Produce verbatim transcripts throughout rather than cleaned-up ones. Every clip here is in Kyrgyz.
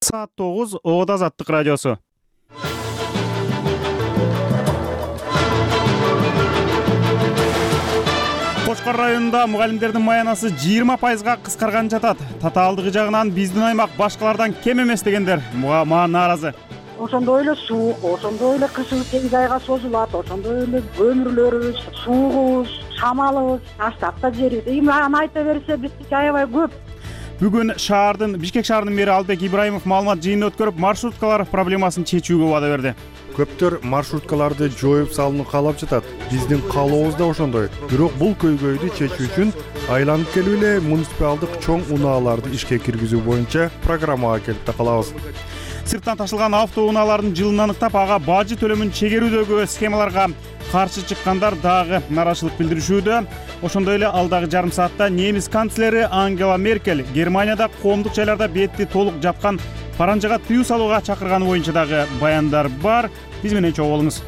Saat тогуз Ода Азаттык радиосу. Кошкор районунда мугалимдердин маянасы жыйырма пайызга кыскарган жатат. Татаалдыгы жагынан биздин аймак башкалардан кем эмес дегендер мага нааразы. Ошондой эле суук, ошондой эле кышыбыз сегиз айга созулат, ошондой эле көмүрлөрүбүз, суугубуз, шамалыбыз, таштакта жерибиз. Эми аны айта берсе биздики аябай көп. Бүгүн шаардын Бишкек шаарынын мэри Албек Ибраимов маалымат жыйынын өткөрүп, маршруткалар проблемасын чечүүгө убада берди. Көптөр маршруткаларды жоюп салууну каалап жатат. Биздин каалообуз да ошондой. Бирок бул көйгөйдү чечүү үчүн айланып келип эле муниципалдык чоң унааларды ишке киргизүү боюнча программага келип да калабыз. Сырттан ташылган автоунаалардын жылын аныктап, ага бажы төлөмүн чегерүүдөгү схемаларга каршы чыккандар дагы нааразычылык билдиришүүдө. Ошондой эле алдагы жарым саатта немис канцлери Ангела Меркель Германияда коомдук жайларда бетти толук жапкан паранжага тыюу салууга чакырганы боюнча дагы баяндар бар. Биз менен чогуу болуңуз.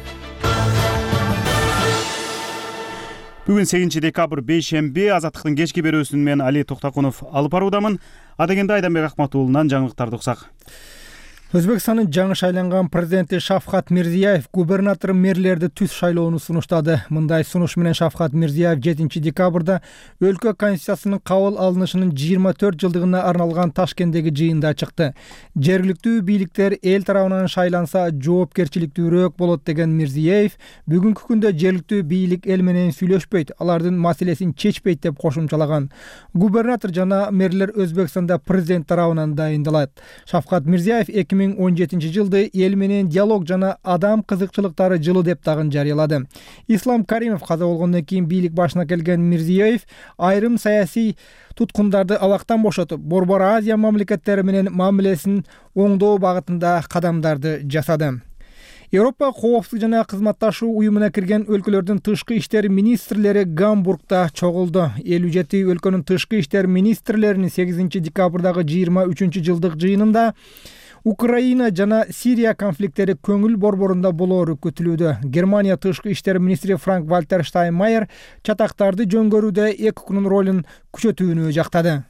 Бүгүн сегизинчи декабрь бейшемби, Азаттыктын кечки берүүсүн мен Али Токтокунов алып баруудамын. Адегенде Айданбек Акмат уулунан жаңылыктарды уксак. Өзбекстандын жаңы шайланган президенти Шавкат Мирзиёев губернатор мэрлерди түз шайлоону сунуштады. Мындай сунуш менен Шавкат Мирзиёев жетинчи декабрда өлкө конституциясынын кабыл алынышынын жыйырма төрт жылдыгына арналган Ташкенттеги жыйында чыкты. Жергиликтүү бийликтер эл тарабынан шайланса жоопкерчиликтүүрөөк болот деген Мирзиёев бүгүнкү күндө жергиликтүү бийлик эл менен сүйлөшпөйт, алардын маселесин чечпейт деп кошумчалаган. Губернатор жана мэрлер Өзбекстанда президент тарабынан дайындалат. Шавкат Мирзиёев эки миң он жетинчи жылды эл менен диалог жана адам кызыкчылыктары жылы деп дагы жарыялады. Ислам Каримов каза болгондон кийин бийлик башына келген Мирзиёев айрым саясий туткундарды абактан бошотуп, Борбор Азия мамлекеттери менен мамилесин оңдоо багытында кадамдарды жасады. Европа коопсуздук жана кызматташуу уюмуна кирген өлкөлөрдүн тышкы иштер министрлери Гамбургда чогулду. элүү жети өлкөнүн тышкы иштер министрлеринин сегизинчи декабрдагы жыйырма үчүнчү жылдык жыйынында Украина жана Сирия конфликттери көңүл борборунда болоору күтүлүүдө. Германия тышкы иштер министри Франк Вальтер Штайнмайер чатактарды жөнгөрүүдө ЭКОнун ролун күчөтүүнү жактады.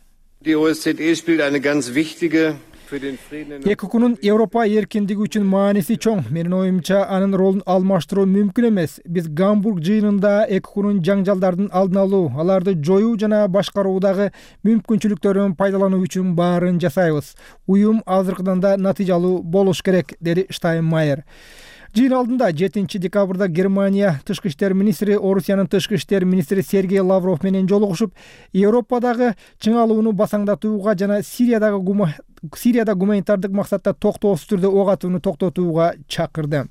ЭКОнун Европа эркиндиги үчүн мааниси чоң. Менин оюмча, анын ролун алмаштыруу мүмкүн эмес. Биз Гамбург жыйынында ЭКОнун жаңжалдардын алдын алуу, аларды жоюу жана башкаруудагы мүмкүнчүлүктөрүн пайдалануу үчүн баарын жасайбыз. Уюм азыркыдан да натыйжалуу болуш керек, деди Штайнмайер. Жыйын алдында жетинчи декабрда Германия тышкы иштер министри Орусиянын тышкы иштер министри Сергей Лавров менен жолугушуп, Европадагы чыңалууну басаңдатууга жана Сириядагы гума Сирияда гуманитардык максатта токтоосуз түрдө ок атууну токтотууга чакырды.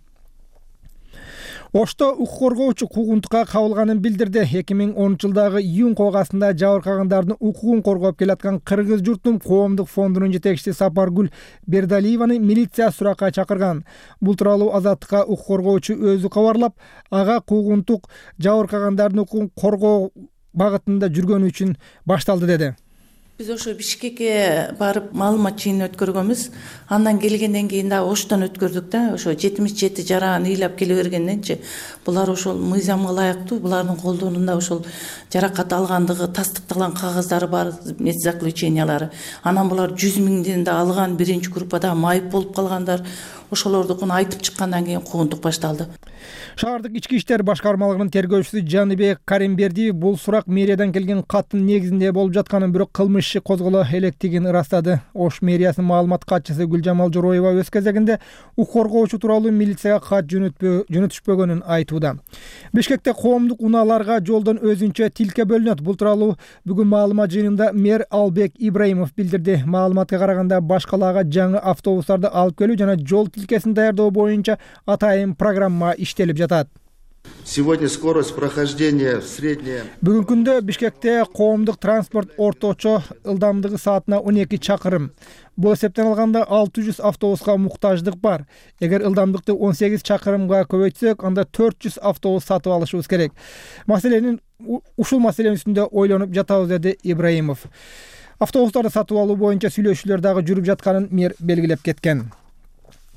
Ошто укук коргоочу куугунтукка кабылганын билдирди. эки миң онунчу жылдагы июнь коогаасында жабыркагандардын укугун коргоп келаткан Кыргыз журтум коомдук фондунун жетекчиси Сапаргүл Бердалиеваны милиция суракка чакырган. Бул тууралуу Азаттыкка укук коргоочу өзү кабарлап, ага куугунтук жабыркагандардын укугун коргоо багытында жүргөнү үчүн башталды деди. Биз ошо Бишкекке барып маалымат жыйынын өткөргөнбүз. Андан келгенден кийин да Оштон өткөрдүк да, ошо жетимиш жети жараан ыйлап келе бергенденчи булар ошол мыйзамга ылайыктуу, булардын колдонунда ошол жаракат алгандыгы тастыкталган кагаздары бар, медзаключениялары. Анан булар жүз миңден да алган, биринчи группада майып болуп калгандар. Ошолордукун айтып чыккандан кийин куугунтук башталды. Шаардык ички иштер башкармалыгынын тергөөчүсү Жаныбек Каримбердиев бул сурак мэриядан келген каттын негизинде болуп жатканын, бирок кылмыш иши козголо электигин ырастады. Ош мэриясынын маалымат катчысы Гүлжамал Жороева өз кезегинде укук коргоочу тууралуу милицияга кат жөнөтүшпөгөнүн айтууда. Бишкекте коомдук унааларга жолдон өзүнчө тилке бөлүнөт. Бул тууралуу бүгүн маалымат жыйынында мэр Албек Ибраимов билдирди. Маалыматка караганда башкалаага жаңы автобустарды алып келүү жана жол тилкесин даярдоо боюнча атайын программа иштелип жатат. Сегодня скорость прохождения средняя. Бүгүнкү күндө Бишкекте коомдук транспорт орточо ылдамдыгы саатына он эки чакырым. Бул эсептен алганда алты жүз автобуска муктаждык бар. Эгер ылдамдыкты он сегиз чакырымга көбөйтсөк, анда төрт жүз автобус сатып алышыбыз керек. Маселенин ушул маселенин үстүндө ойлонуп жатабыз, деди Ибраимов. Автобустарды сатып алуу боюнча сүйлөшүүлөр дагы жүрүп жатканын мэр белгилеп кеткен.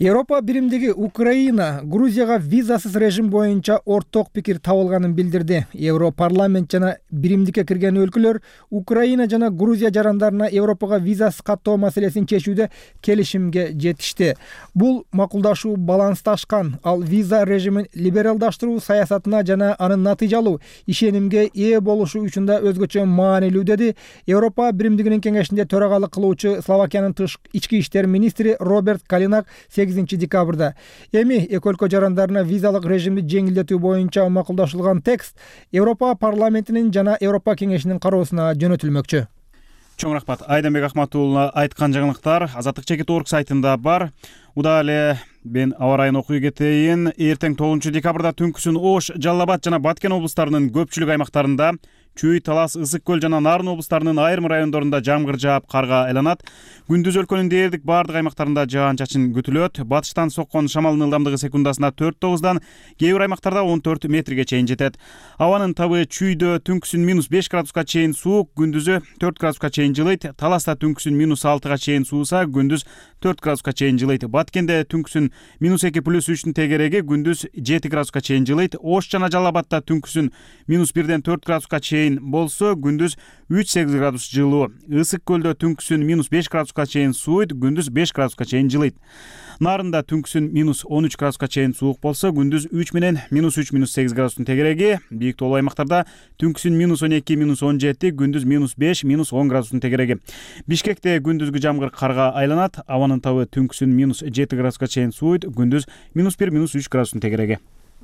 Европа биримдиги Украина Грузияга визасыз режим боюнча орток пикир табылганын билдирди. Европарламент жана биримдикке кирген өлкөлөр Украина жана Грузия жарандарына Европага визасыз каттоо маселесин чечүүдө келишимге жетишти. Бул макулдашуу балансташкан, ал виза режимин либералдаштыруу саясатына жана анын натыйжалуу ишенимге ээ болушу үчүн да өзгөчө маанилүү, деди Европа биримдигинин кеңешинде төрагалык кылуучу Словакиянын ички иштер министри Роберт Калинак сегизинчи декабрда. Эми эки өлкө жарандарына визалык режимди жеңилдетүү боюнча макулдашылган текст Европа парламентинин жана Европа кеңешинин кароосуна жөнөтүлмөкчү. Чоң рахмат. Айданбек Ахматуулуна айткан жаңылыктар Азаттык чекит орг сайтында бар. Удаа эле мен аба райын окуй кетейин. Эртең тогузунчу декабрда түнкүсүн Ош, Жалал Абад жана Баткен облустарынын көпчүлүк аймактарында, Чүй, Талас, Ысык көл жана Нарын облустарынын айрым райондорунда жамгыр жаап, карга айланат. Күндүз өлкөнүн дээрлик бардык аймактарында жаан-чачын күтүлөт. Батыштан соккон шамалдын ылдамдыгы секундасына төрт тогуздан, кээ бир аймактарда он төрт метрге чейин жетет. Абанын табы Чүйдө түнкүсүн минус беш градуска чейин суук, күндүзү төрт градуска чейин жылыйт. Таласта түнкүсүн минус алтыга чейин сууса, күндүз төрт градуска чейин жылыйт. Баткенде түнкүсүн минус эки плюс үчтүн тегереги, күндүз жети градуска чейин жылыйт. Ош жана Жалал Абадта түнкүсүн минус бирден төрт градуска чейин болсо, күндүз үч сегиз градус жылуу. Ысык көлдө түнкүсүн минус беш градуска чейин сууйт, күндүз беш градуска чейин жылыйт. Нарында түнкүсүн минус он үч градуска чейин суук болсо, күндүз үч менен минус үч минус сегиз градустун тегереги. Бийик тоолуу аймактарда түнкүсүн минус он эки минус он жети, күндүз минус беш минус он градустун тегереги. Бишкекте күндүзгү жамгыр карга айланат. Абанын табы түнкүсүн минус жети градуска чейин сууйт, күндүз минус бир минус үч градустун тегереги.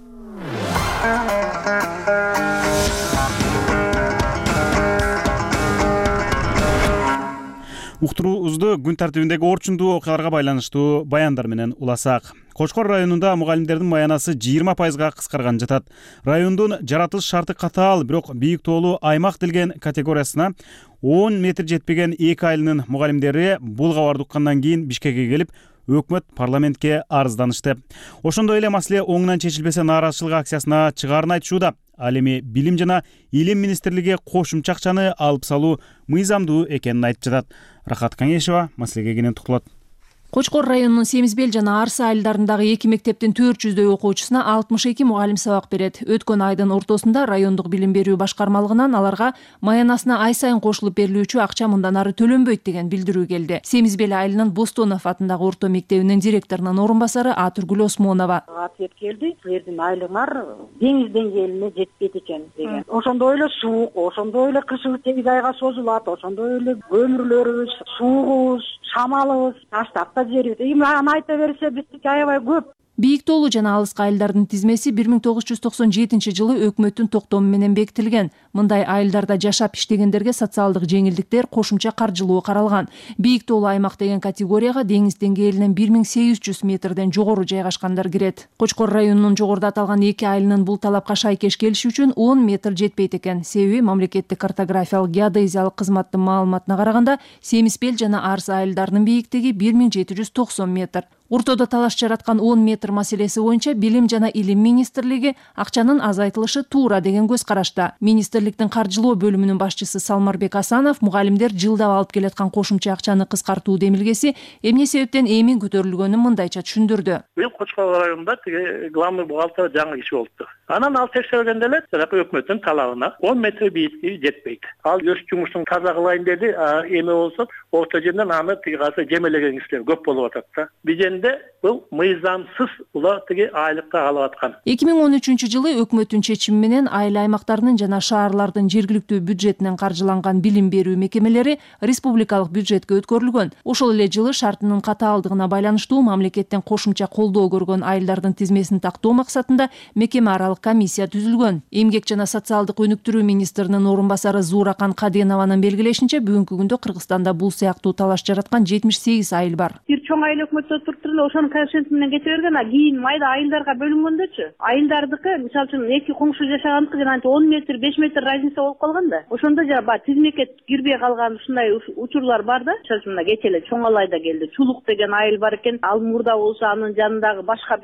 Уктуруубузду күн тартибиндеги орчундуу окуяларга байланыштуу баяндар менен уласак. Кочкор районунда мугалимдердин маянасы жыйырма пайызга кыскарган жатат. Райондун жаратылыш шарты катаал, бирок бийик тоолуу аймак делген категориясына он метр жетпеген эки айлынын мугалимдери бул кабарды уккандан кийин Бишкекке келип, өкмөт парламентке арызданышты. Ошондой эле маселе оңунан чечилбесе нааразычылык акциясына чыгаарын айтышууда. Ал эми билим жана илим министрлиги кошумча акчаны алып салуу мыйзамдуу экенин айтып жатат. Рахат Каңешева маселеге кенен токтолот. Кочкор районунун Семизбел жана Арсы айылдарындагы эки мектептин төрт жүздөй окуучусуна алтымыш эки мугалим сабак берет. Өткөн айдын ортосунда райондук билим берүү башкармалыгынан аларга маянасына ай сайын кошулуп берилүүчү акча мындан ары төлөнбөйт деген билдирүү келди. Семизбел айылынын Бостонов атындагы орто мектебинин директорунун орун басары Атургүл Осмонова. Ответ келди, силердин айлыгыңар деңиз деңгээлине жетпейт экен деген. Ошондой эле суук, ошондой эле кышыбыз сегиз айга созулат, ошондой эле көмүрлөрүбүз, суугубуз, шамалыбыз таштап жерибиз. Эми аны айта берсе биздики аябай көп. Бийик тоолуу жана алыскы айылдардын тизмеси бир миң тогуз жүз токсон жетинчи жылы өкмөттүн токтому менен бекитилген. Мындай айылдарда жашап иштегендерге социалдык жеңилдиктер, кошумча каржылоо каралган. Бийик тоолуу аймак деген категорияга деңиз деңгээлинен бир миң сегиз жүз метрден жогору жайгашкандар кирет. Кочкор районунун жогоруда аталган эки айылынын бул талапка шайкеш келиши үчүн он метр жетпейт экен. Себеби мамлекеттик картографиялык геодезиялык кызматтын маалыматына караганда Семизбел жана Арсы айылдарынын бийиктиги бир миң жети жүз токсон метр. Ортодо талаш жараткан он метр маселеси боюнча Билим жана Илим министрлиги акчанын азайтылышы туура деген көз карашта. Министрликтин каржылоо бөлүмүнүн башчысы Салмарбек Асанов мугалимдер жылдап алып келаткан кошумча акчаны кыскартуу демилгеси эмне себептен эми көтөрүлгөнүн мындайча түшүндүрдү. Бул Кочкор районунда тиги главный бухгалтер жаңы киши болупту. Анан ал текшергенде эле өкмөттүн талабына он метр бийиктиги жетпейт. Ал өз жумушун таза кылайын деди, эми болсо орто жерден аны тиги касы жемелеген кишилер көп болуп атат да. Биженде бул мыйзамсыз улар тиги айлыкка алып аткан. эки миң он үчүнчү жылы өкмөттүн чечими менен айыл аймактарынын жана шаарлардын жергиликтүү бюджетинен каржыланган билим берүү мекемелери республикалык бюджетке өткөрүлгөн. Ошол эле жылы шартынын катаалдыгына байланыштуу мамлекеттен кошумча колдоо көргөн айылдардын тизмесин тактоо максатында мекеме аралык комиссия түзүлгөн. Эмгек жана социалдык өнүктүрүү министринин орун басары Зууракан Каденованын белгилешинче бүгүнкү күндө Кыргызстанда бул сыяктуу талаш жараткан жетимиш сегиз айыл бар. Бир чоң айыл өкмөттө туруп эле ошонун коэффициенти менен кете берген, а кийин майда айылдарга бөлүнгөндөчү. Айылдардыкы мисалы үчүн эки коңшу жашагандыкы жана он метр, беш метр разница болуп калган да. Ошондо жана баягы тизмекке кирбей калган ушундай учурлар бар да. Мисалы үчүн кече эле Чоң Алайда келди. Чулук деген айыл бар экен. Ал мурда болсо анын жанындагы башка бир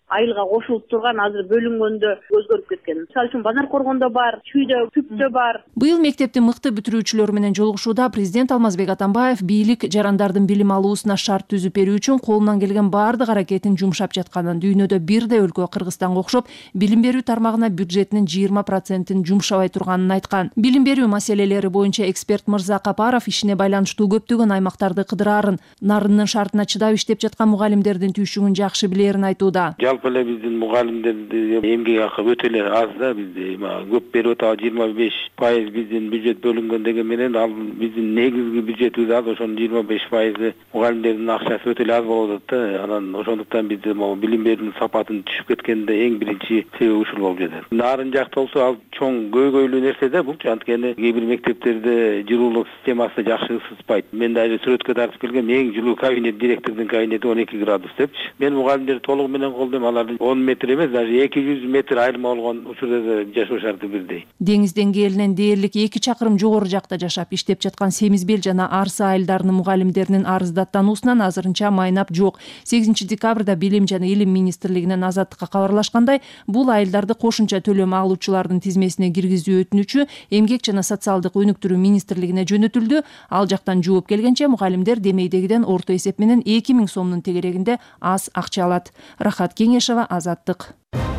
айылга кошулуп турган азыр бөлүнгөндө өзгөрүп кеткен. Мисалы үчүн Базар Коргондо бар, Чүйдө, Күптө бар. Быйыл мектептин мыкты бүтүрүүчүлөрү менен жолугушууда президент Алмазбек Атамбаев бийлик жарандардын билим алуусуна шарт түзүп берүү үчүн колунан келген баардык аракетин жумшап жатканын, дүйнөдө бирдей өлкө Кыргызстанга окшоп билим берүү тармагына бюджетинин жыйырма процентин жумшабай турганын айткан. Билим берүү маселелери боюнча эксперт Мырза Капаров ишине байланыштуу көптөгөн аймактарды кыдыраарын, нарынын шартына чыдап иштеп жаткан мугалимдердин түйшүгүн жакшы билерин айтууда. Жалпы эле биздин мугалимдердин эмгек акы өтө эле аз да, бизде көп берип атабыз, жыйырма беш пайыз биздин бюджет бөлүнгөн деген менен ал биздин негизги бюджетибиз аз, ошонун жыйырма беш пайызы мугалимдердин акчасы өтө эле аз болуп атат да. Анан ошондуктан бизде могу билим берүүнүн сапатын түшүп кеткенде эң биринчи себеп ушул болуп жатат. Нарын жакта болсо ал чоң көйгөйлүү нерсе да бул, анткени кээ бир мектептерде жылуулук системасы жакшы ысытпайт. Мен дагы сүрөткө тартып келгем, эң жылуу кабинет, директордун кабинети он эки градус депчи. Мен мугалимдерди толугу менен колдойм, алардын он метр эмес, даже эки жүз метр айырма болгон учурда да жашоо шарты бирдей. Деңиз деңгээлинен дээрлик эки чакырым жогору жакта жашап иштеп жаткан Семизбел жана Арсы айылдарынын мугалимдеринин арыздаттануусунан азырынча майнап жок. сегизинчи декабрда Билим жана Илим министрлигинен Азаттыкка кабарлашкандай, бул айылдарды кошумча төлөм алуучулардын тизмесине киргизүү өтүнүчү Эмгек жана социалдык өнүктүрүү министрлигине жөнөтүлдү. Ал жактан жооп келгенче мугалимдер демейдегиден орто эсеп менен эки миң сомдун тегерегинде аз акча алат. Рахат Кеңешова, Азаттык.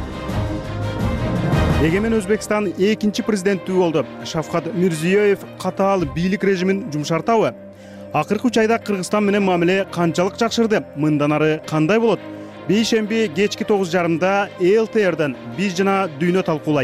Эгемен Өзбекстан экинчи президенттүү болду. Шавкат Мирзиёев катаал бийлик режимин жумшартабы? Акыркы үч айда Кыргызстан менен мамиле канчалык жакшырды? Мындан ары кандай болот? Бейшемби кечки тогуз жарымда Эл Т Р'ден биз жана дүйнө талкуулайт.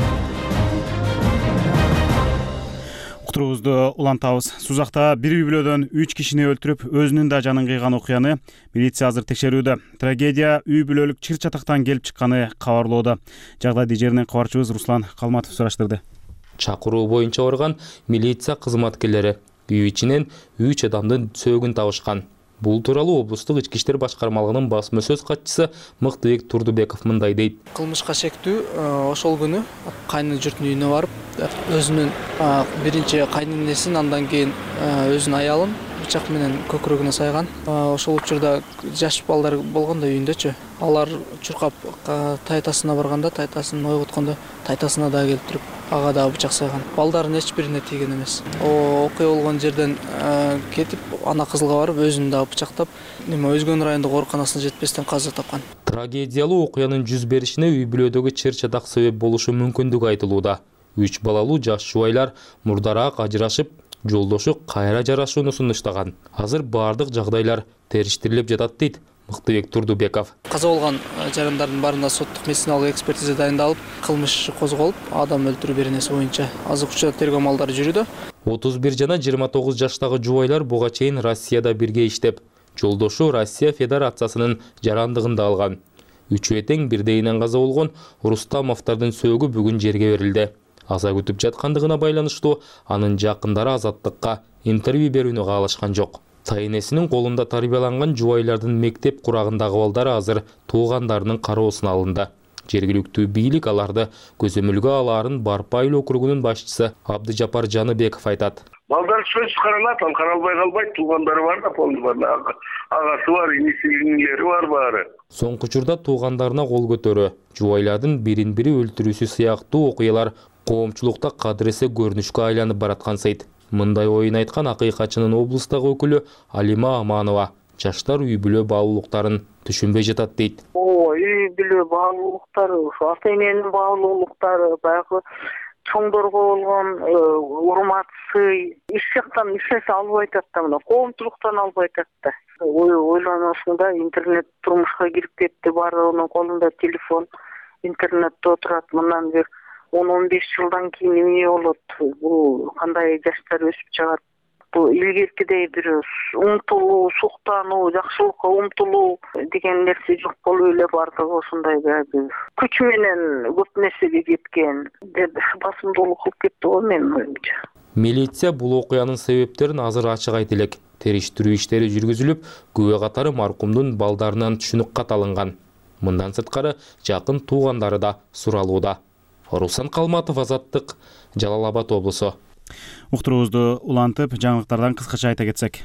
Уктуруубузду улантабыз. Сузакта бир үй бүлөдөн үч кишини өлтүрүп, өзүнүн да жанын кыйган окуяны милиция азыр текшерүүдө. Трагедия үй бүлөлүк чыр чатактан келип чыкканы кабарлоодо. Жагдайды жеринен кабарчыбыз Руслан Калматов сураштырды. Чакыруу боюнча барган милиция кызматкерлери үй ичинен үч адамдын сөөгүн табышкан. Бул тууралуу облустук ички иштер башкармалыгынын басма сөз катчысы Мыктыбек Турдубеков мындай дейт. Кылмышка шектүү ошол күнү кайнын журтунун үйүнө барып, өзүнүн биринчи кайненесин, андан кийин өзүнүн аялын бычак менен көкүрөгүнө сайган. Ошол учурда жаш балдар болгондо үйүндөчү. Алар чуркап тайтасына барганда, тайтасын ойготкондо тайтасына да келип туруп, ага да бычак сайган. Балдардын эч бирине тийген эмес. Окуя болгон жерден кетип, ана кызылга барып, өзүн да бычактап, неме Өзгөн райондук ооруканасына жетпестен каза тапкан. Трагедиялуу окуянын жүз беришине үй бүлөдөгү чыр чатак себеп болушу мүмкүндүгү айтылууда. Үч балалуу жаш жубайлар мурдараак ажырашып, жолдошу кайра жарашууну сунуштаган. Азыр баардык жагдайлар териштирилип жатат дейт Мыктыбек Турдубеков. Каза болгон жарандардын баарына соттук медициналык экспертиза дайындалып, кылмыш козголуп, адам өлтүрүү беренеси боюнча азыр учурда тергөө амалдары жүрүүдө. отуз бир жана жыйырма тогуз жаштагы жубайлар буга чейин Россияда бирге иштеп, жолдошу Россия Федерациясынын жарандыгында алган. Үчөө тең бирдейинен каза болгон Рустамовдордун сөөгү бүгүн жерге берилди. Аза күтүп жаткандыгына байланыштуу анын жакындары Азаттыкка интервью берүүнү каалашкан жок. Тайнесинин колунда тарбияланган жубайлардын мектеп курагындагы балдары азыр туугандарынын кароосуна алынды. Жергиликтүү бийлик аларды көзөмөлгө алаарын Барпа айыл округунун башчысы Абдыжапар Жаныбеков айтат. Балдар сөз каралат, ал каралбай калбайт, туугандары бар да, полный бар, агасы бар, инисилери бар баары. Соңку учурда туугандарына кол көтөрүү, жубайлардын бирин-бири өлтүрүүсү сыяктуу окуялар коомчулукта кадыресе көрүнүшкө айланып бараткан сайт. Мындай оюн айткан акыйкатчынын облустагы өкүлү Алима Аманова жаштар үй бүлө баалуулуктарын түшүнбөй жатат дейт. О, үй бүлө баалуулуктары, ата эненин баалуулуктары, баягы чоңдорго болгон урмат, сый, эч жактан эч нерсе албай атат да, мына коомчулуктан албай атат да. Ойлоносуңда интернет турмушка кирип кетти, баардыгынын колунда телефон, интернетте отурат, мындан бир он он беш жылдан кийин эмне болот? Бул кандай жаштар өсүп чыгат? Бул илгеркидей бир умтулуу, суктануу, жакшылыкка умтулуу деген нерсе жок болуп эле бардыгы ошондой күч менен көп нерсеге жеткен деп басымдуулук кылып кетти го менин оюмча. Милиция бул окуянын себептерин азыр ачык айтып элек. Териштирүү иштери жүргүзүлүп, күбө катары маркумдун балдарынан түшүнүк кат алынган. Мындан сырткары жакын туугандары да суралууда. Руслан Калматов, Азаттык, Жалал Абад облусу. Уктуруубузду улантып, жаңылыктардан кыскача айта кетсек.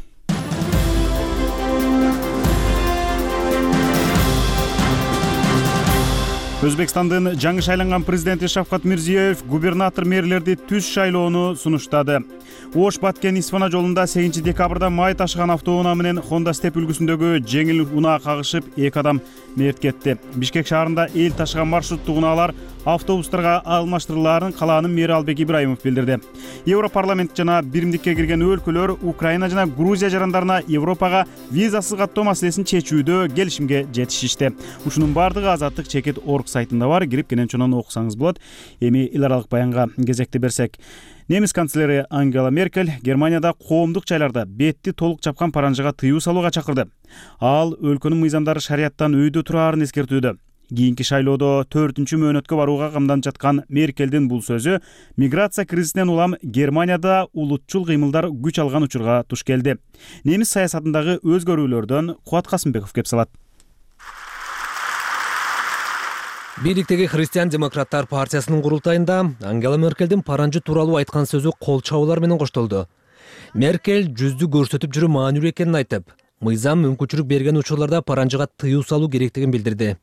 Өзбекстандын жаңы шайланган президенти Шавкат Мирзиёев губернатор мэрлерди түз шайлоону сунуштады. Ош Баткен Исфана жолунда сегизинчи декабрда май ташыган автоунаа менен Honda Step үлгүсүндөгү жеңил унаа кагышып, эки адам мерт кетти. Бишкек шаарында эл ташыган маршруттук унаалар автобустарга алмаштырылаарын калаанын мэри Албек Ибраимов билдирди. Европарламент жана биримдикке кирген өлкөлөр Украина жана Грузия жарандарына Европага визасыз каттоо маселесин чечүүдө келишимге жетишишти. Ушунун бардыгы Азаттык чекит орг сайтында бар, кирип кенен чонон окусаңыз болот. Эми эл аралык баянга кезекти берсек, немис канцлери Ангела Меркель Германияда коомдук жайларда бетти толук чапкан паранжыга тыюу салууга чакырды. Ал өлкөнүн мыйзамдары шарияттан өйдө тураарын эскертүүдө. Кийинки шайлоодо төртүнчү мөөнөткө барууга камданып жаткан Меркелдин бул сөзү миграция кризисинен улам Германияда улутчул кыймылдар күч алган учурга туш келди. Немис саясатындагы өзгөрүүлөрдөн Кубат Касымбеков кеп салат. Бийликтеги Христиан-демократтар партиясынын курултайында Ангела Меркелдин паранжы тууралуу айткан сөзү кол чабуулар менен коштолду. Меркель жүздү көрсөтүп жүрүү маанилүү экенин айтып, мыйзам мүмкүнчүлүк берген учурларда паранжыга тыюу салуу керектигин билдирди.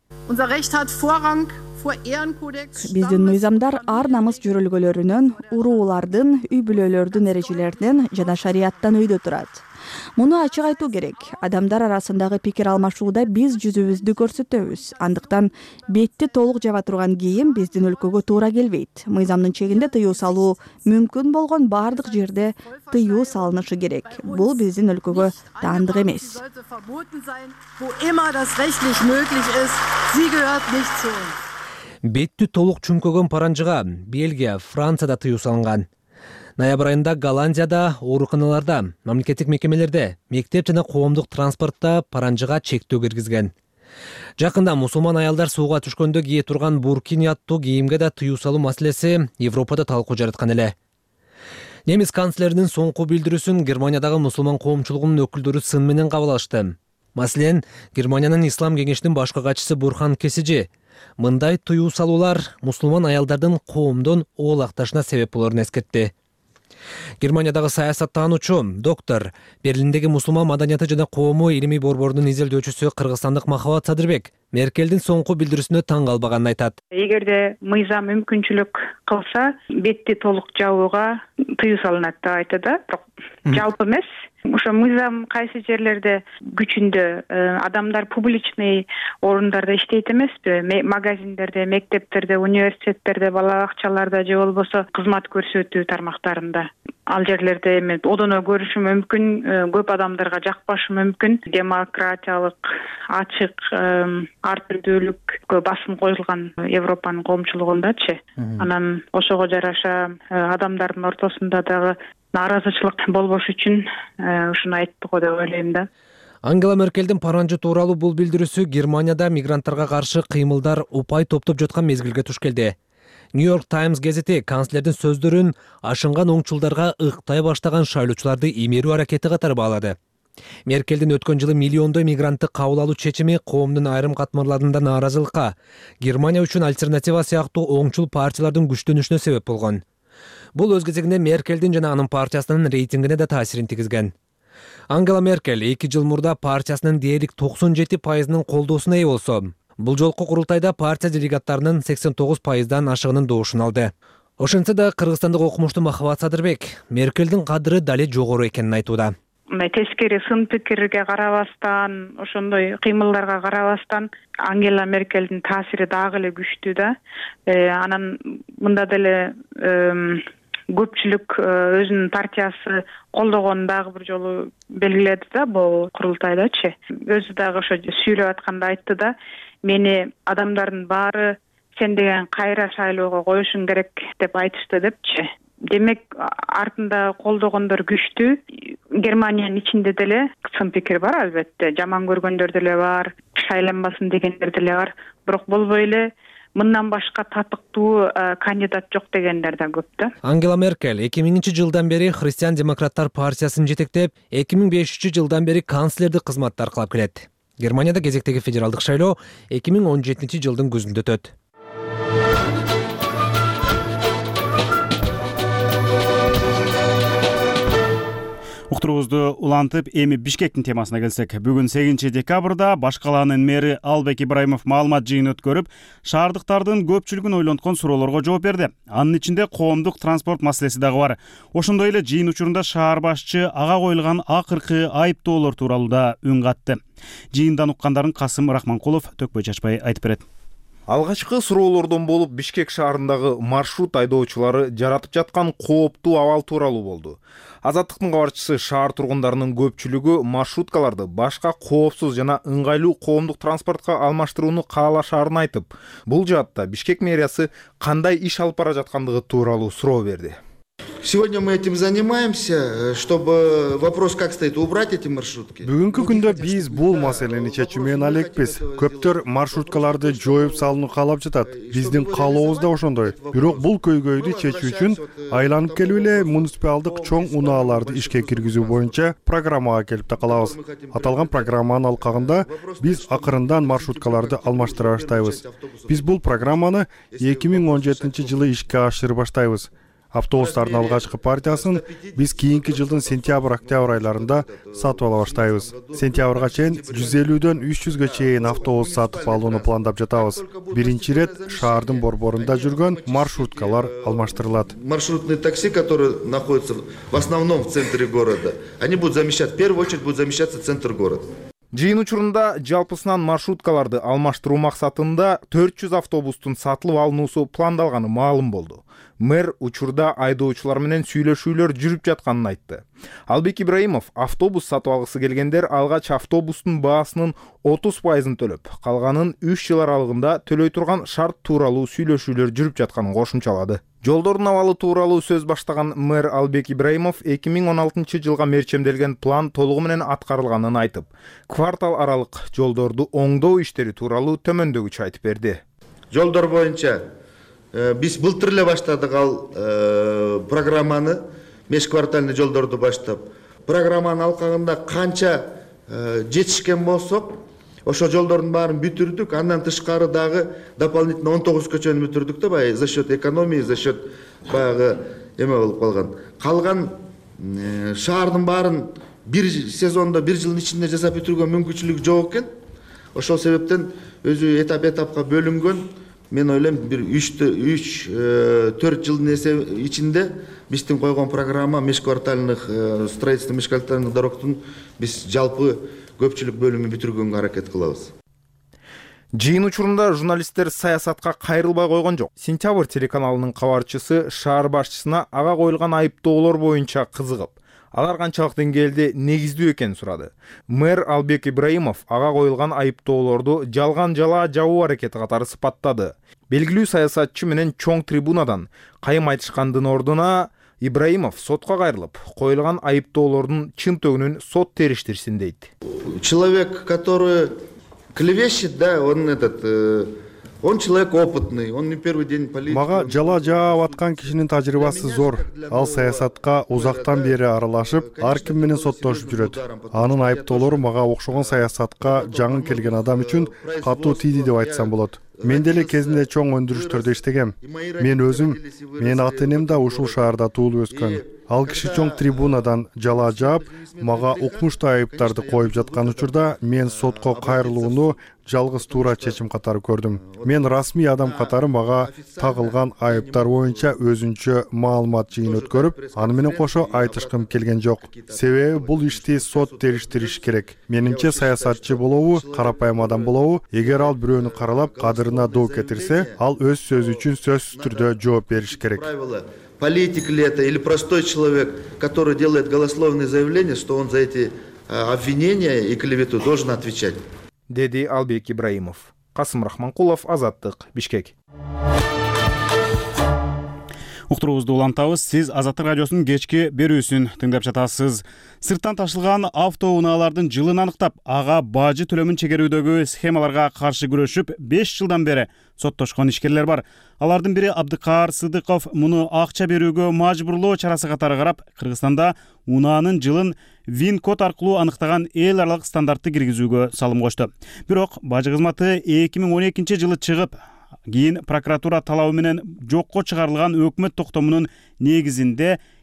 Биздин мыйзамдар ар намыс жөрөлгөлөрүнөн, уруулардын, үй бүлөлөрдүн эрежелеринен жана шарияттан өйдө турат. Муну ачык айтуу керек. Адамдар арасындагы пикир алмашууда биз жүзүбүздү көрсөтөбүз. Андыктан бетти толук жаба турган кийим биздин өлкөгө туура келбейт. Мыйзамдын чегинде тыюу салуу мүмкүн болгон бардык жерде тыюу салынышы керек. Бул биздин өлкөгө таандык эмес. Бетти толук чүңкөгөн паранжыга Бельгия, Францияда тыюу салынган. Ноябрь айында Голландияда, ооруканаларда, мамлекеттик мекемелерде, мектеп жана коомдук транспортта паранжыга чектөө киргизген. Жакында мусулман аялдар сууга түшкөндө кие турган буркини аттуу кийимге да тыюу салуу маселеси Европада талкуу жараткан эле. Немис канцлеринин соңку билдирүүсүн Германиядагы мусулман коомчулугунун өкүлдөрү сын менен кабыл алышты. Маселен, Германиянын Ислам кеңешинин башкы катчысы Бурхан Кесижи мындай тыюу салуулар мусулман аялдардын коомдон оолакташына себеп болорун эскертти. Германиядагы саясаттануучу доктор, Берлиндеги мусулман маданияты жана коому илимий борборунун изилдөөчүсү кыргызстандык Махабат Садырбек Меркелдин соңку билдирүүсүнө таң калбаганын айтат. Эгерде мыйзам мүмкүнчүлүк кылса, бетти толук жабууга тыюу салынат деп айтат да, бирок жалпы эмес. Ошо мыйзам кайсы жерлерде күчүндө адамдар публичный орундарда иштейт эмеспи? Магазиндерде, мектептерде, университеттерде, бала бакчаларда же болбосо кызмат көрсөтүү тармактарында. Ал жерлерде эми одоно көрүшү мүмкүн, көп адамдарга жакпашы мүмкүн. Демократиялык, ачык, ар түрдүүлүккө басым коюлган Европанын коомчулугундачы. Анан ошого жараша адамдардын ортосунда дагы нааразычылык болбош үчүн ушуну айттык го деп ойлойм да. Ангела Меркелдин паранжы тууралуу бул билдирүүсү Германияда мигранттарга каршы кыймылдар упай топтоп жаткан мезгилге туш келди. Нью-Йорк Таймс гезити канцлердин сөздөрүн ашынган оңчулдарга ыктай баштаган шайлоочуларды имерүү аракети катары баалады. Меркелдин өткөн жылы миллиондой мигрантты кабыл алуу чечими коомдун айрым катмарларында нааразылыкка, Германия үчүн альтернатива сыяктуу оңчул партиялардын күчтөнүшүнө себеп болгон. Бул өз кезегинде Меркелдин жана анын партиясынын рейтингине да таасирин тийгизген. Ангела Меркель эки жыл мурда партиясынын дээрлик токсон жети пайызынын колдоосуна ээ болсо, бул жолку курултайда партия делегаттарынын сексен тогуз пайыздан ашыгынын доошун алды. Ошентсе да кыргызстандык окумуштуу Махабат Садырбек Меркелдин кадыры дале жогору экенин айтууда. Тескери сын пикирге карабастан, ошондой кыймылдарга карабастан Ангела Меркелдин таасири дагы эле күчтүү да. Анан мында деле көпчүлүк өзүнүн партиясы колдогонун дагы бир жолу белгиледи да бул курултайдачы. Өзү дагы ошо сүйлөп атканда айтты да, мени адамдардын баары сен деген кайра шайлоого коюшуң керек деп айтышты депчи. Демек артында колдогондор күчтүү. Германиянын ичинде деле сын пикир бар албетте. Жаман көргөндөр деле бар, шайланбасын дегендер деле бар. Бирок болбой эле мындан башка татыктуу кандидат жок дегендер да көп да. Ангела Меркель эки миңинчи жылдан бери Христиан-демократтар партиясын жетектеп, эки миң бешинчи жылдан бери канцлердик кызматты аркалап келет. Германияда кезектеги федералдык шайлоо эки миң он жетинчи жылдын күзүндө өтөт. Уктуруубузду улантып эми Бишкектин темасына келсек, бүгүн сегизинчи декабрда баш калаанын мэри Албек Ибраимов маалымат жыйын өткөрүп, шаардыктардын көпчүлүгүн ойлонткон суроолорго жооп берди. Анын ичинде коомдук транспорт маселеси дагы бар. Ошондой эле жыйын учурунда шаар башчы ага коюлган акыркы айыптоолор тууралуу да үн катты. Жыйындан уккандарын Касым Рахманкулов төкпөй чачпай айтып берет. Алгачкы суроолордон болуп Бишкек шаарындагы маршрут айдоочулары жаратып жаткан кооптуу абал тууралуу болду. Азаттыктын кабарчысы шаар тургундарынын көпчүлүгү маршруткаларды башка коопсуз жана ыңгайлуу коомдук транспортко алмаштырууну каалашаарын айтып, бул жаатта Бишкек мэриясы кандай иш алып бара жаткандыгы тууралуу суроо берди. Сегодня мы этим занимаемся, чтобы вопрос как стоит, убрать эти маршрутки. Бүгүнкү күндө биз бул маселени чечүү менен алекпиз. Көптөр маршруткаларды жоюп салууну каалап жатат. Биздин каалообуз да ошондой. Бирок бул көйгөйдү чечүү үчүн айланып келип эле муниципалдык чоң унааларды ишке киргизүү боюнча программага келип такалабыз. Аталган программанын алкагында биз акырындан маршруткаларды алмаштыра баштайбыз. Биз бул программаны эки миң он жетинчи жылы ишке ашырып баштайбыз. Автобустардын алгачкы партиясын биз кийинки жылдын сентябрь-октябрь айларында сатып ала баштайбыз. Сентябрга чейин жүз элүүдөн үч жүзгө чейин автобус сатып алууну пландап жатабыз. Биринчи ирет шаардын борборунда жүргөн маршруткалар алмаштырылат. Маршрутные такси, которые находятся в основном в центре города, они будут замещать, в первую очередь будут замещаться центр города. Жыйын учурунда жалпысынан маршруткаларды алмаштыруу максатында төрт жүз автобустун сатылып алынуусу пландалганы маалым болду. Мэр учурда айдоочулар менен сүйлөшүүлөр жүрүп жатканын айтты. Албек Ибраимов автобус сатып алгысы келгендер алгач автобустун баасынын отуз пайызын төлөп, калганын үч жыл аралыгында төлөй турган шарт тууралуу сүйлөшүүлөр жүрүп жатканын кошумчалады. Жолдордун абалы тууралуу сөз баштаган мэр Албек Ибраимов эки миң он алтынчы жылга мерчемделген план толугу менен аткарылганын айтып, квартал аралык жолдорду оңдоо иштери тууралуу төмөндөгүчө айтып берди. Жолдор боюнча биз былтыр эле баштадык ал программаны, межквартальный жолдорду баштап. Программанын алкагында канча жетишкен болсок, ошо жолдордун баарын бүтүрдүк. Андан тышкары дагы дополнительно он тогуз көчөнү бүтүрдүк да, баягы за счет экономии, за счет баягы эме болуп калган. Калган шаардын баарын бир сезондо, бир жылдын ичинде жасап бүтүргөн мүмкүнчүлүк жок экен. Ошол себептен өзү этап-этапка бөлүнгөн. Мен ойлойм бир үч төрт жылдын ичинде биздин койгон программа межквартальных строительство межквартальных дорогтун биз жалпы көпчүлүк бөлүмүн бүтүргөнгө аракет кылабыз. Жыйын учурунда журналисттер саясатка кайрылбай койгон жок. Сентябрь телеканалынын кабарчысы шаар башчысына ага коюлган айыптоолор боюнча кызыгып, алар канчалык деңгээлде негиздүү экенин сурады. Мэр Албек Ибраимов ага коюлган айыптоолорду жалган жала жабуу аракети катары сыпаттады. Белгилүү саясатчы менен чоң трибунадан кайым айтышкандын ордуна Ибраимов сотко кайрылып, коюлган айыптоолордун чын төгүнүн сот териштирсин дейт. Человек, который клевещет, да, он этот он человек опытный, он не первый день политики. Мага жала жаап аткан кишинин тажрыйбасы зор. Ал саясатка узактан бери аралашып, ар ким менен соттошуп жүрөт. Анын айыптоолору мага окшогон саясатка жаңы келген адам үчүн катуу тийди деп айтсам болот. Мен деле кезинде чоң өндүрүштөрдө иштегем. Мен өзүм, менин ата-энем да ушул шаарда туулуп өскөн. Ал киши чоң трибунадан жала жаап, мага укмуштуу айыптарды коюп жаткан учурда мен сотко кайрылууну жалгыз туура чечим катары көрдүм. Мен расмий адам катары мага тагылган айыптар боюнча өзүнчө маалымат жыйын өткөрүп, аны менен кошо айтышкым келген жок. Себеби бул ишти сот териштириш керек. Менимче саясатчы болобу, карапайым адам болобу, эгер ал бирөөнү каралап, кадырына доо кетирсе, ал өз сөзү үчүн сөзсүз түрдө жооп бериш керек. Политик ли это или простой человек, который делает голословные заявления, что он за эти обвинения и клевету должен отвечать. Деди Албек Ибраимов. Касым Рахманкулов, Азаттык, Бишкек. Уктуруубузду улантабыз. Сиз Азаттык радиосунун кечки берүүсүн тыңдап жатасыз. Сырттан ташылган автоунаалардын жылын аныктап, ага бажы төлөмүн чегерүүдөгү схемаларга каршы күрөшүп, беш жылдан бери соттошкон ишкерлер бар. Алардын бири Абдыкаар Сыдыков муну акча берүүгө мажбурлоо чарасы катары карап, Кыргызстанда унаанын жылын вин код аркылуу аныктаган эл аралык стандартты киргизүүгө салым кошту. Бирок бажы кызматы эки миң он экинчи жылы чыгып, кийин прокуратура талабы менен жокко чыгарылган өкмөт токтомунун негизинде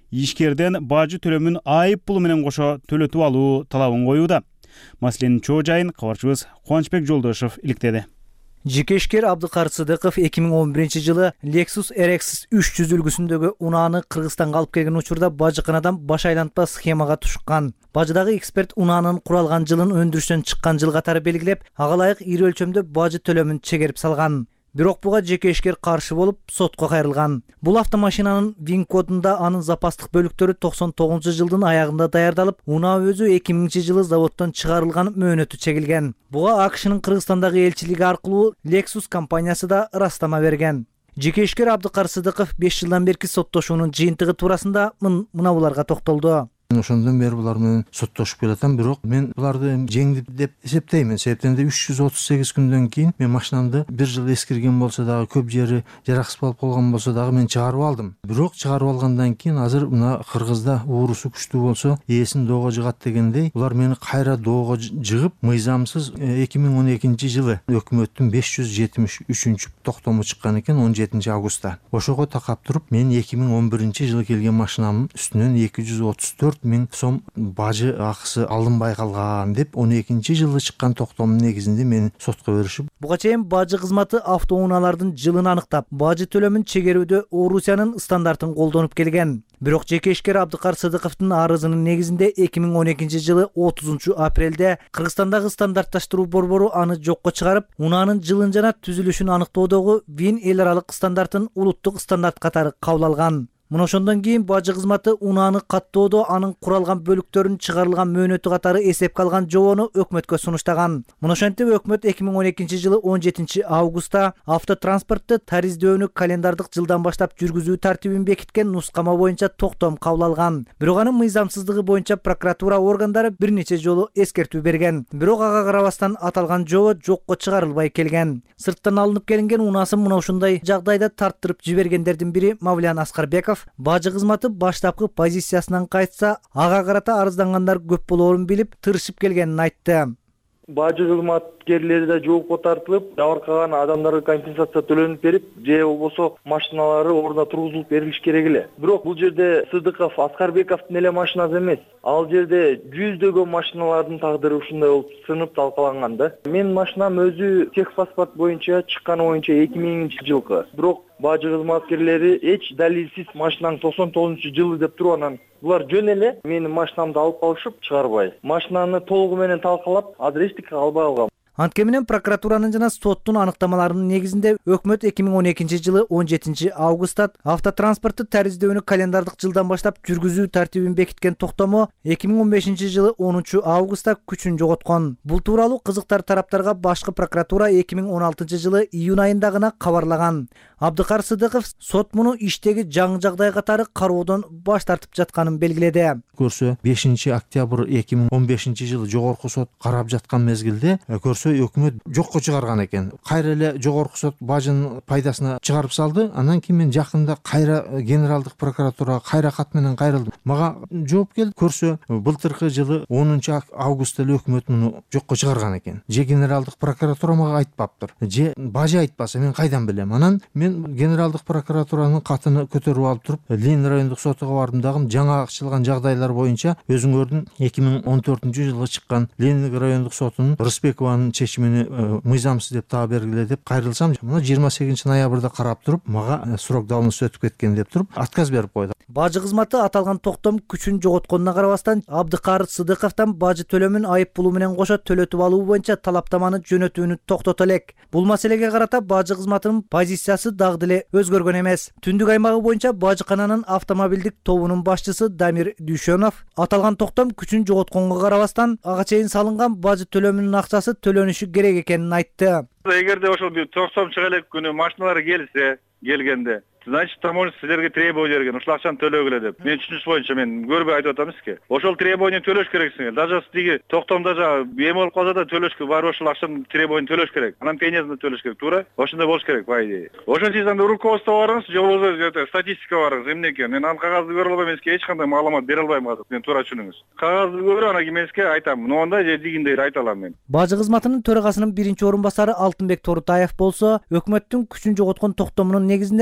ишкерден бажы төлөмүн айып пулу менен кошо төлөтүп алуу талабын коюуда. Маселенин чоо жайын кабарчыбыз Кубанычбек Жолдошов иликтеди. Жеке ишкер Абдыкар Сыдыков эки миң он биринчи жылы Lexus эр икс үч жүз үлгүсүндөгү унааны Кыргызстанга алып келген учурда бажыканадан баш айлантпа схемага тушкан. Бажыдагы эксперт унаанын куралган жылын өндүрүштөн чыккан жыл катары белгилеп, ага ылайык ири өлчөмдө бажы төлөмүн чегерип салган. Бирок буга жеке ишкер каршы болуп, сотко кайрылган. Бул автомашинанын вин кодунда анын запастык бөлүктөрү токсон тогузунчу жылдын аягында даярдалып, унаа өзү эки миңинчи жылы заводдон чыгарылган мөөнөтү чегилген. Буга АКШнын Кыргызстандагы элчилиги аркылуу Lexus компаниясы да ырастама берген. Жеке ишкер Абдыкар Сыдыков беш жылдан берки соттошуунун жыйынтыгы туурасында мына буларга токтолду. Ошондон бери булар менен соттошуп келатам, бирок мен буларды жеңдип деп эсептеймин. Себептен де үч жүз отуз сегиз күндөн кийин мен машинамды бир жыл эскирген болсо дагы, көп жери жараксыз болуп калган болсо дагы мен чыгарып алдым. Бирок чыгарып алгандан кийин азыр мына Кыргызда уурусу күчтүү болсо ээсин доого жыгат дегендей, булар мени кайра доого жыгып, мыйзамсыз эки миң он экинчи жылы өкмөттүн беш жүз жетимиш үчүнчү токтому чыккан экен он жетинчи августта. Ошого такап туруп, мен эки миң он биринчи жылы келген машинамдын үстүнөн эки жүз отуз төрт миң сом бажы акысы алынбай калган деп он экинчи жылы чыккан токтомдун негизинде мени сотко беришип. Буга чейин бажы кызматы автоунаалардын жылын аныктап, бажы төлөмүн чегерүүдө Орусиянын стандартын колдонуп келген. Бирок жеке ишкер Абдыкар Сыдыковдун арызынын негизинде эки миң он экинчи жылы отузунчу апрелде Кыргызстандагы стандартташтыруу борбору аны жокко чыгарып, унаанын жылын жана түзүлүшүн аныктоодогу вин эл аралык стандартын улуттук стандарт катары кабыл алган. Мына ошондон кийин бажы кызматы унааны каттоодо анын куралган бөлүктөрүн чыгарылган мөөнөтү катары эсепке алган жобону өкмөткө сунуштаган. Мына ошентип өкмөт эки миң он экинчи жылы он жетинчи августта автотранспортты тариздөөнү календардык жылдан баштап жүргүзүү тартибин бекиткен нускама боюнча токтом кабыл алган. Бирок анын мыйзамсыздыгы боюнча прокуратура органдары бир нече жолу эскертүү берген. Бирок ага карабастан аталган жобо жокко чыгарылбай келген. Сырттан алынып келинген унаасын мына ушундай жагдайда тарттырып жибергендердин бири Мавлян Аскарбеков бажы кызматы баштапкы позициясынан кайтса, ага карата арыздангандар көп болоорун билип, тырышып келгенин айтты. Бажы кызматкерлери да жоопко тартылып, жабыркаган адамдарга компенсация төлөнүп берип, же болбосо машиналары ордуна тургузулуп берилиш керек эле. Бирок бул жерде Сыдыков, Аскарбековдун эле машинасы эмес. Ал жерде жүздөгөн машиналардын тагдыры ушундай болуп сынып талкаланган да. Менин машинам өзү техпаспорт боюнча чыкканы боюнча эки миңинчи жылкы. Бирок бажы кызматкерлери эч далилсиз машинаң токсон тогузунчу жылы деп туруп анан булар жөн эле менин машинамды алып калышып чыгарбай. Машинаны толугу менен талкалап, азыр эчтеке албай калгам. Антке менен прокуратуранын жана соттун аныктамаларынын негизинде өкмөт эки миң он экинчи жылы он жетинчи августта автотранспортты тариздөөнү календардык жылдан баштап жүргүзүү тартибин бекиткен токтому эки миң он бешинчи жылы онунчу августта күчүн жоготкон. Бул тууралуу кызыктар тараптарга башкы прокуратура эки миң он алтынчы жылы июнь айында гана кабарлаган. Абдыкар Сыдыков сот муну иштеги жаңы жагдай катары кароодон баш тартып жатканын белгиледи. Көрсө бешинчи октябрь эки миң он бешинчи жылы жогорку сот карап жаткан мезгилде көрсө өкмөт жокко чыгарган экен. Кайра эле жогорку сот бажынын пайдасына чыгарып салды. Андан кийин мен жакында кайра генералдык прокуратурага кайра кат менен кайрылдым. Мага жооп келди. Көрсө былтыркы жылы онунчу августта эле өкмөт муну жокко чыгарган экен. Же генералдык прокуратура мага айтпаптыр, же бажы айтпаса мен кайдан билем. Анан мен генералдык прокуратуранын катыны көтөрүп алып туруп, Ленин райондук сотуга бардым дагы жаңа ачылган жагдайлар боюнча өзүңөрдүн эки миң он төртүнчү жылы чыккан Ленин райондук сотунун Рыспекованын чечимини мыйзамсыз деп таап бергиле деп кайрылсам, мына жыйырма сегизинчи ноябрда карап туруп, мага срок давности өтүп кеткен деп туруп отказ берип койду. Бажы кызматы аталган токтом күчүн жоготконуна карабастан Абдыкар Сыдыковдон бажы төлөмүн айып пулу менен кошо төлөтүп алуу боюнча талаптаманы жөнөтүүнү токтото элек. Бул маселеге карата бажы кызматынын позициясы дагы деле өзгөргөн эмес. Түндүк аймагы боюнча бажыкананын автомобилдик тобунун башчысы Дамир Дүйшөнов аталган токтом күчүн жоготконго карабастан ага чейин салынган бажы төлөмүнүн акчасы төлөнүшү керек экенин айтты. Эгерде ошол токтом чыга элек күнү машиналар келсе, келгенде значит, таможня силерге требование берген, ушул акчаны төлөгүлө деп. Мен түшүнүш боюнча мен көрбөй айтып атам эмески. Ошол требование төлөш керексиңер. Даже тиги токтомдо жа эме болуп калса да төлөшкө барып ошол акчаны требование төлөш керек. Анан пениясында төлөш керек, туура? Ошондой болуш керек, по идее. Ошон үчүн анда руководство барыңыз, же болбосо статистика барыңыз, эмне экен. Мен анын кагазды көрө албайм, эмеске эч кандай маалымат бере албайм азыр. Мен туура түшүнүңүз. Кагазды көрүп, анан кийин эмеске айтам. Моундай же дигиндей айта алам мен. Бажы кызматынын төрагасынын биринчи орун басары Алтынбек Торутаев болсо, өкмөттүн күчүн жоготкон токтомунун негизинде бажы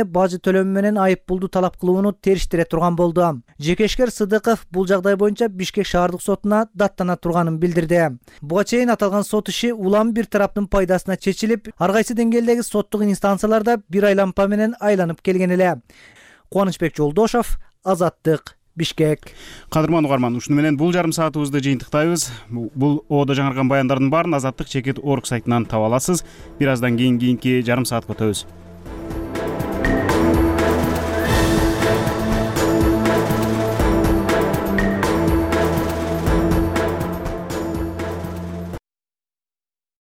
төлөмү менен айып пулду талап кылууну териштире турган болду. Жекешкер Сыдыков бул жагдай боюнча Бишкек шаардык сотуна даттана турганын билдирди. Буга чейин аталган сот иши улам бир тараптын пайдасына чечилип, ар кайсы деңгээлдеги соттук инстанцияларда бир айлампа менен айланып келген эле. Кубанычбек Жолдошов, Азаттык, Бишкек. Кадырман угарман, ушуну менен бул жарым саатыбызды жыйынтыктайбыз. Бул оодо жаңырган баяндардын баарын Азаттык чекит орг сайтынан таба аласыз. Бир аздан кийин кийинки жарым саатка өтөбүз.